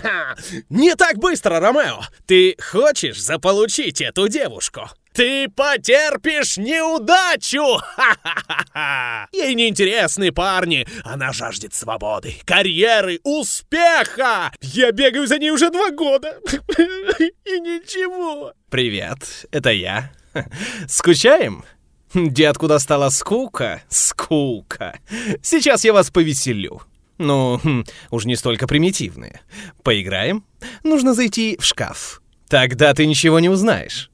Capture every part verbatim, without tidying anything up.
Не так быстро, Ромео! Ты хочешь заполучить эту девушку? Ты потерпишь неудачу! Ха-ха-ха-ха! Ей неинтересны парни. Она жаждет свободы, карьеры, успеха! Я бегаю за ней уже два года. И ничего. Привет, это я. Скучаем? Где откуда стала скука? Скука. Сейчас я вас повеселю. Ну, уж не столько примитивные. Поиграем? Нужно зайти в шкаф. Тогда ты ничего не узнаешь.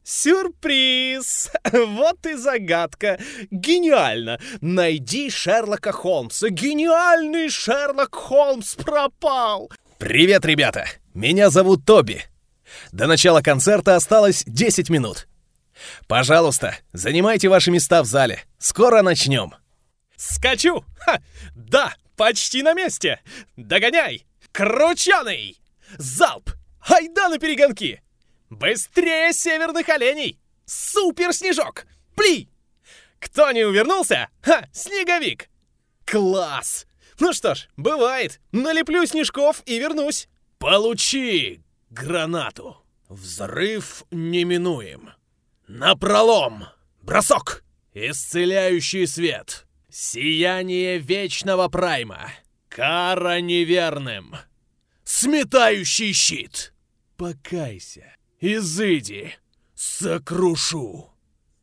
Сюрприз! Вот и загадка. Гениально! Найди Шерлока Холмса. Гениальный Шерлок Холмс пропал! Привет, ребята! Меня зовут Тоби. До начала концерта осталось десять минут. Пожалуйста, занимайте ваши места в зале. Скоро начнем. Скачу! Ха! Да, почти на месте! Догоняй! Крученый! Залп! Айда на перегонки! Быстрее северных оленей! Супер-снежок! Пли! Кто не увернулся? Ха! Снеговик! Класс! Ну что ж, бывает. Налеплю снежков и вернусь. Получи гранату. Взрыв неминуем. Напролом! Бросок! Исцеляющий свет! Сияние вечного прайма! Кара неверным! Сметающий щит! Покайся! Изыди! Сокрушу!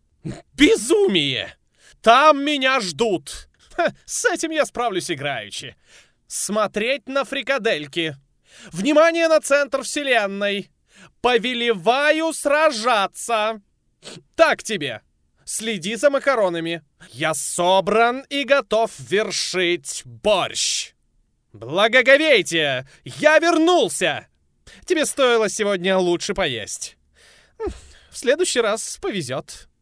Безумие! Там меня ждут! Ха, с этим я справлюсь играючи. Смотреть на фрикадельки. Внимание на центр вселенной! Повелеваю сражаться! Так тебе! Следи за макаронами. Я собран и готов вершить борщ. Благоговейте! Я вернулся! Тебе стоило сегодня лучше поесть. В следующий раз повезет.